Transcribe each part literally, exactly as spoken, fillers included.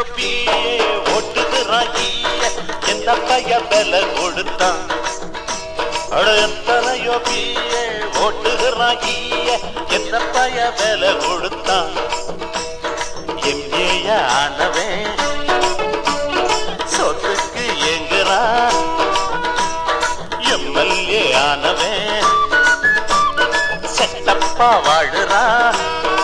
யோபியே ஓட்டுகிறாய் எந்த பைய விலை கொடுத்தான் அட எத்தனை யோபியே ஓட்டுகிறாய் எந்த பைய விலை கொடுத்தான் எம்ஏ ஆனவன் சொத்துக்கு எங்குறான் எம்எல்ஏ ஆனவன் செட்டப்பா வாழுறான்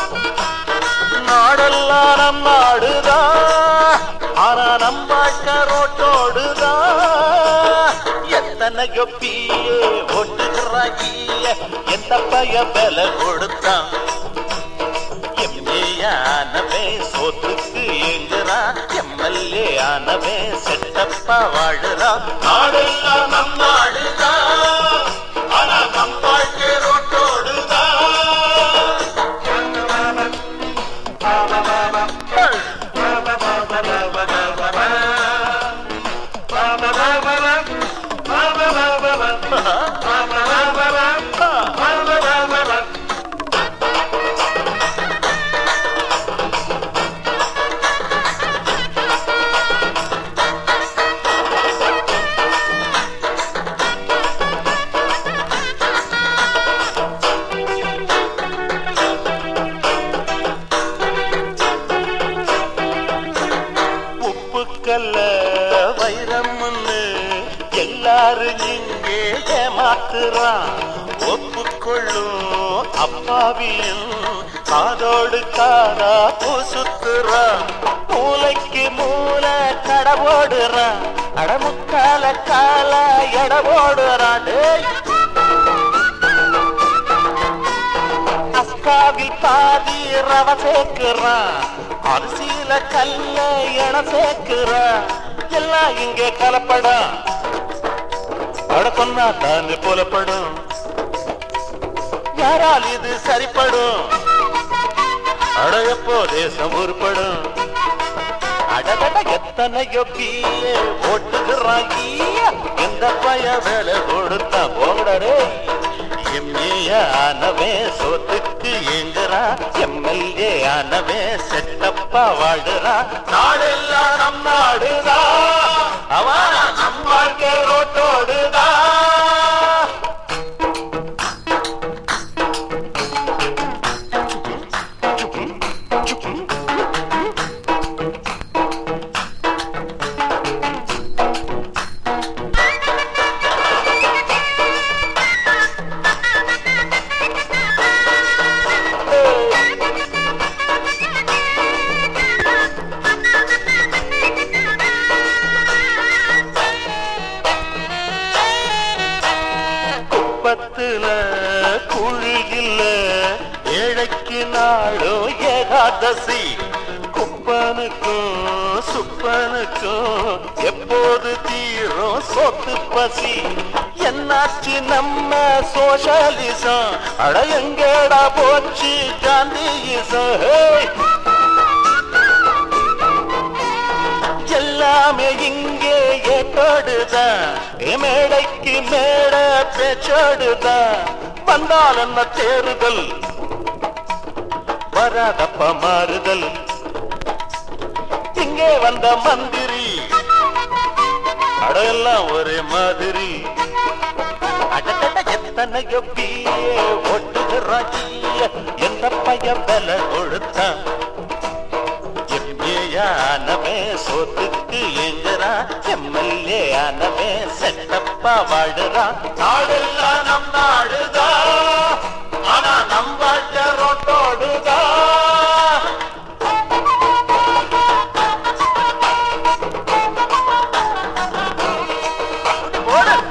நாடெல்லாம் நம் நாடுதான் ஆனா நம் வாழ்க்கை ரோட்டோடுதான் எத்தனை யோபியே ஓட்டுகிறாய் எந்த பைய விலை கொடுத்தான் எம்ஏ ஆனவே சொத்துக்கு ஏங்குறான் எம்எல்ஏ ஆனவே செட்டப்பா வாழுறான் நாடெல்லாம் நம் நாடுதான் ஆனா நம் வாழ்க்கை ரோட்டோடுதான் வைரம்னு எல்லாரும் இங்கே ஏமாத்துறான் ஒப்புக்கொள்ளும் அப்பாவியும் காதோடு காதா பூசுத்துறான் மூளைக்கு மூளை கடவோடுறான் அடமுக்கால கால எடவோடுறான் அஸ்காவில் பாதி ரவ சேர்க்கிறான் அரிசியில கல்ல என சேர்க்கிறான் எல்லாம் இங்கே கலப்படம் அட சொன்னா தானே போலப்படும் யாரால் இது சரிப்படும் அட எப்போ தேசம் உருப்படும் அடகட எத்தனை யோபியே ஓட்டுகிறாய் எந்த பைய வேலை கொடுத்தா போங்கடே எம்ஏ ஆனவே சொத்துக்கு ஏங்குறா எம்எல்ஏ ஆனவே செட்டப்பா வாடுறா நாடெல்லாம் நம் நாடுதா அவன் நம் வாழ்க்கை ரோட்டோடுதா குழியில் ஏழைக்கு நாளோ ஏகாதசி குப்பனுக்கும் சுப்பனுக்கும் எப்போது தீரும் சொத்து பசி என்னாச்சு நம்ம சோஷலிசம் அட எங்கடா போச்சு காந்தியிசம் எல்லாமே இங்கே ஏற்பாடுதான் மேடைக்கு மேட பேச்சோடுதான் வந்தால் என்ன தேறுதல் வராதப்ப மாறுதல் இங்கே வந்த மந்திரி அடையெல்லாம் ஒரே மாதிரி அடடட எத்தனை யோபியே ஓட்டுகிறாய் எந்த பைய விலை கொடுத்தான் ஆனவே சொத்துக்கு எங்குறா எம்எல்ஏ ஆனவே செட்டப்பா வாடுறா நாடெல்லாம் நம் நாடுதா ஆனா நம் வாழ்க்கை ரோட்டோடுதா போடு